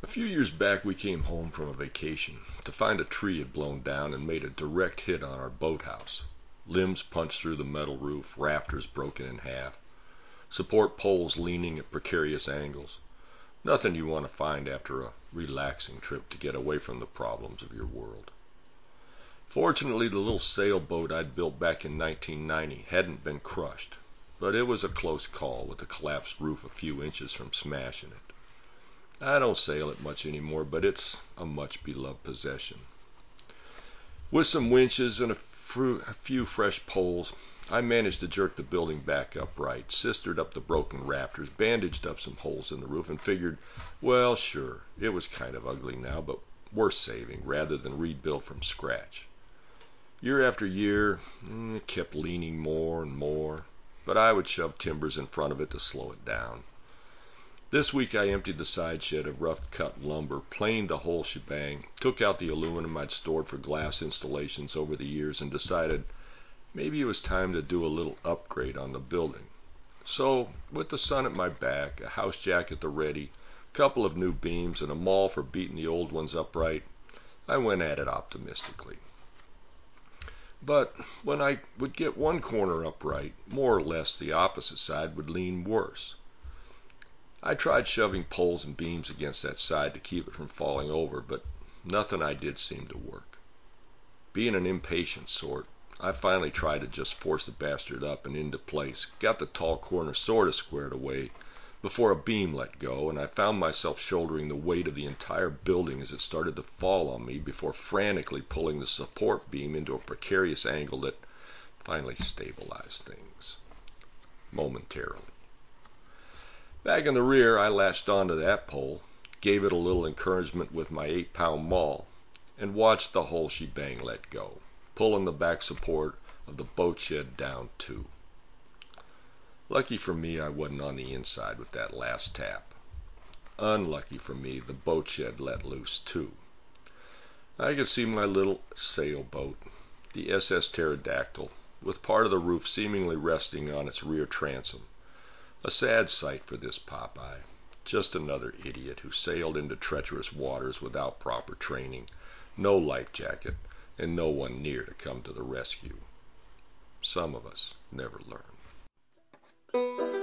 A few years back we came home from a vacation to find a tree had blown down and made a direct hit on our boathouse. Limbs punched through the metal roof, rafters broken in half, support poles leaning at precarious angles. Nothing you want to find after a relaxing trip to get away from the problems of your world. Fortunately, the little sailboat I'd built back in 1990 hadn't been crushed, but it was a close call with the collapsed roof a few inches from smashing it. I don't sail it much anymore, but it's a much beloved possession. With some winches and a few fresh poles, I managed to jerk the building back upright, sistered up the broken rafters, bandaged up some holes in the roof, and figured, well, sure, it was kind of ugly now, but worth saving rather than rebuild from scratch. Year after year, it kept leaning more and more, but I would shove timbers in front of it to slow it down. This week I emptied the side shed of rough-cut lumber, planed the whole shebang, took out the aluminum I'd stored for glass installations over the years, and decided maybe it was time to do a little upgrade on the building. So, with the sun at my back, a house jack at the ready, a couple of new beams, and a maul for beating the old ones upright, I went at it optimistically. But when I would get one corner upright, more or less the opposite side would lean worse. I tried shoving poles and beams against that side to keep it from falling over, but nothing I did seemed to work. Being an impatient sort, I finally tried to just force the bastard up and into place, got the tall corner sort of squared away before a beam let go, and I found myself shouldering the weight of the entire building as it started to fall on me before frantically pulling the support beam into a precarious angle that finally stabilized things momentarily. Back in the rear, I latched onto that pole, gave it a little encouragement with my 8-pound maul, and watched the whole shebang let go, pulling the back support of the boat shed down too. Lucky for me, I wasn't on the inside with that last tap. Unlucky for me, the boat shed let loose too. I could see my little sailboat, the SS Pterodactyl, with part of the roof seemingly resting on its rear transom. A sad sight for this Popeye. Just another idiot who sailed into treacherous waters without proper training, no life jacket, and no one near to come to the rescue. Some of us never learn.